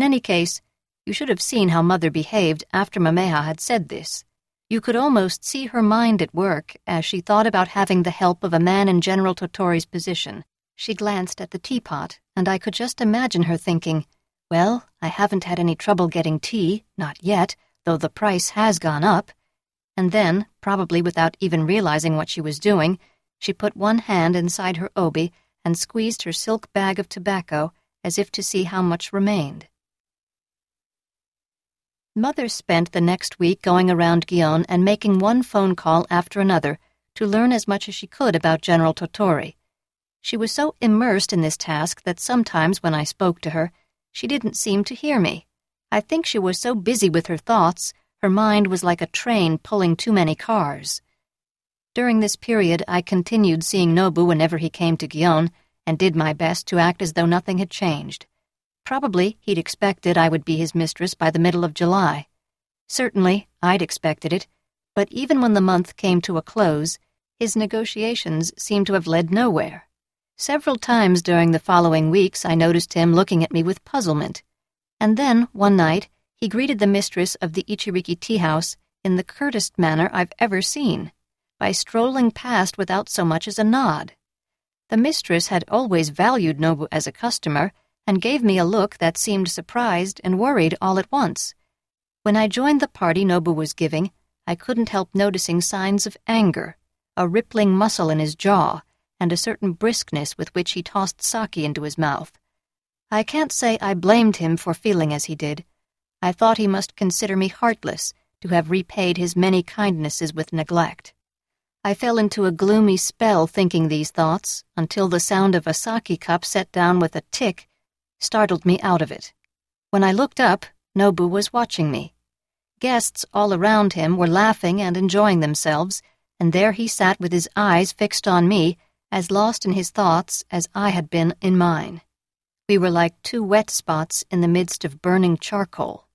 any case, you should have seen how Mother behaved after Mameja had said this. You could almost see her mind at work as she thought about having the help of a man in General Totori's position. She glanced at the teapot, and I could just imagine her thinking, well, I haven't had any trouble getting tea, not yet, though the price has gone up. And then, probably without even realizing what she was doing, she put one hand inside her obi and squeezed her silk bag of tobacco as if to see how much remained. Mother spent the next week going around Gijón and making one phone call after another to learn as much as she could about General Totori. She was so immersed in this task that sometimes when I spoke to her, she didn't seem to hear me. I think she was so busy with her thoughts, her mind was like a train pulling too many cars. During this period, I continued seeing Nobu whenever he came to Gijón and did my best to act as though nothing had changed. Probably he'd expected I would be his mistress by the middle of July. Certainly, I'd expected it, but even when the month came to a close, his negotiations seemed to have led nowhere. Several times during the following weeks I noticed him looking at me with puzzlement, and then, one night, he greeted the mistress of the Ichiriki tea house in the curtest manner I've ever seen, by strolling past without so much as a nod. The mistress had always valued Nobu as a customer, and gave me a look that seemed surprised and worried all at once. When I joined the party Nobu was giving, I couldn't help noticing signs of anger, a rippling muscle in his jaw, and a certain briskness with which he tossed sake into his mouth. I can't say I blamed him for feeling as he did. I thought he must consider me heartless to have repaid his many kindnesses with neglect. I fell into a gloomy spell thinking these thoughts until the sound of a sake cup set down with a tick startled me out of it. When I looked up, Nobu was watching me. Guests all around him were laughing and enjoying themselves, and there he sat with his eyes fixed on me, as lost in his thoughts as I had been in mine. We were like two wet spots in the midst of burning charcoal.